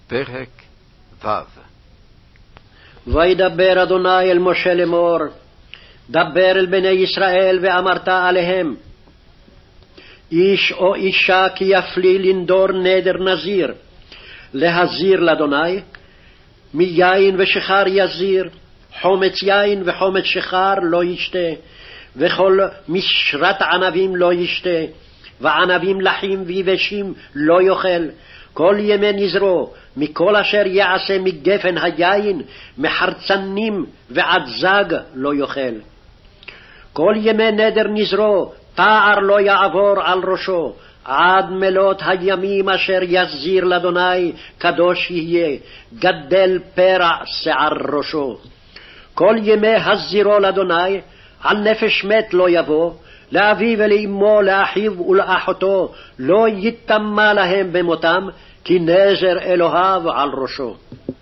פרק ו'. וידבר אדוני אל משה לאמור, דבר אל בני ישראל ואמרת עליהם, איש או אישה כי יפלי לנדור נדר נזיר, להזיר לאדוני, מיין ושיכר יזיר, חומץ יין וחומץ שיכר לא ישתה, וכל משרת ענבים לא ישתה, וענבים לחים ויבשים לא יאכל, כל ימי נזרו, מכל אשר יעשה מגפן היין, מחרצנים ועד זג לא יאכל. כל ימי נדר נזרו, תער לא יעבור על ראשו, עד מלות הימים אשר יזיר לאדוני קדוש יהיה, גדל פרע שיער ראשו. כל ימי הזירו לאדוני, על נפש מת לא יבוא, לאביו ולאמו, לאחיו ולאחותו, לא יטמא להם במותם, כי נזר אלוהיו על ראשו.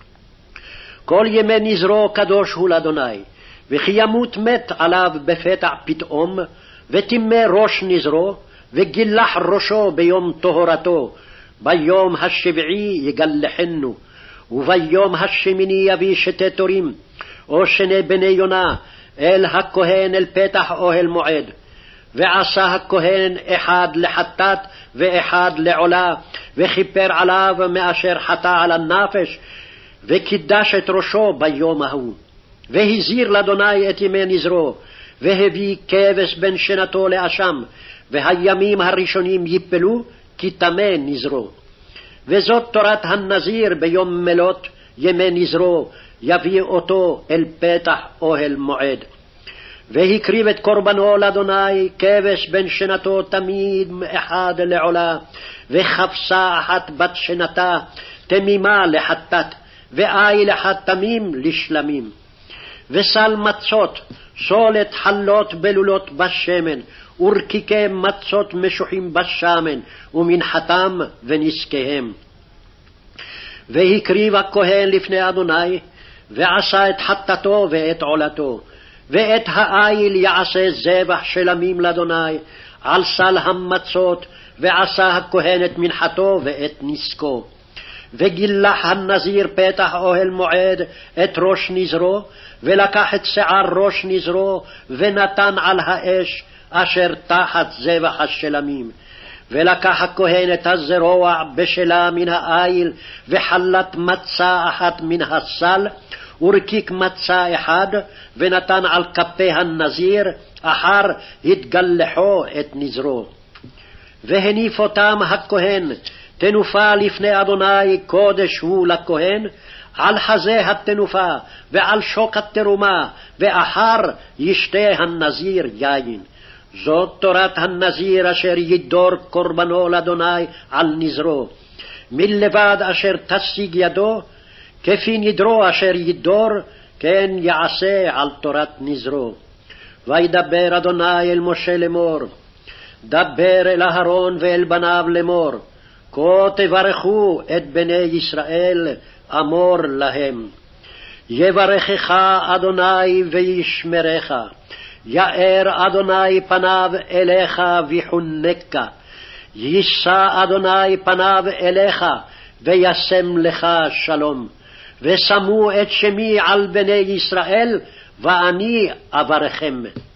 כל ימי נזרו קדוש הוא לאדוני, וכי ימות מת עליו בפתע פתאום, וטימא ראש נזרו, וגילח ראשו ביום טהרתו, ביום השביעי יגלחנו, וביום השמיני יביא שתי תורים, או שני בני יונה, אל הכהן אל פתח אוהל מועד. ועשה הכהן אחד לחטאת ואחד לעולה, וכיפר עליו מאשר חטא על הנפש, וקידש את ראשו ביום ההוא. והזיר לאדוני את ימי נזרו, והביא כבש בן שנתו לאשם, והימים הראשונים יפלו, כי טמא נזרו. וזאת תורת הנזיר ביום מלות ימי נזרו, יביא אותו אל פתח אוהל מועד. והקריב את קורבנו לאדוני, כבש בן שנתו תמיד אחד לעולה, וחפסה אחת בת שנתה תמימה לחטאת, ואיל אחד תמים לשלמים. וסל מצות, סולת חלות בלולות בשמן, ורקיקי מצות משוחים בשמן, ומנחתם ונזקיהם. והקריב הכהן לפני אדוני, ועשה את חטאתו ואת עולתו, ואת האיל יעשה זבח שלמים לאדוני, על סל המצות, ועשה הכהן את מנחתו ואת נזקו. וגילח הנזיר פתח אוהל מועד את ראש נזרו, ולקח את שיער ראש נזרו, ונתן על האש אשר תחת זבח השלמים. ולקח הכהן את הזרוע בשלה מן האיל, וחלת מצה אחת מן הסל, ורקיק מצה אחד, ונתן על כפי הנזיר, אחר התגלחו את נזרו. והניף אותם הכהן, תנופה לפני אדוני קודש הוא לכהן, על חזה התנופה ועל שוק התרומה, ואחר ישתה הנזיר יין. זאת תורת הנזיר אשר ידור קורבנו לאדוני על נזרו. מלבד אשר תשיג ידו, כפי נדרו אשר ידור, כן יעשה על תורת נזרו. וידבר אדוני אל משה לאמור, דבר אל אהרון ואל בניו לאמור, כה תברכו את בני ישראל, אמור להם, יברכך אדוני וישמרך, יאר אדוני פניו אליך ויחונקה, יישא אדוני פניו אליך וישם לך שלום. ושמו את שמי על בני ישראל, ואני אברכם.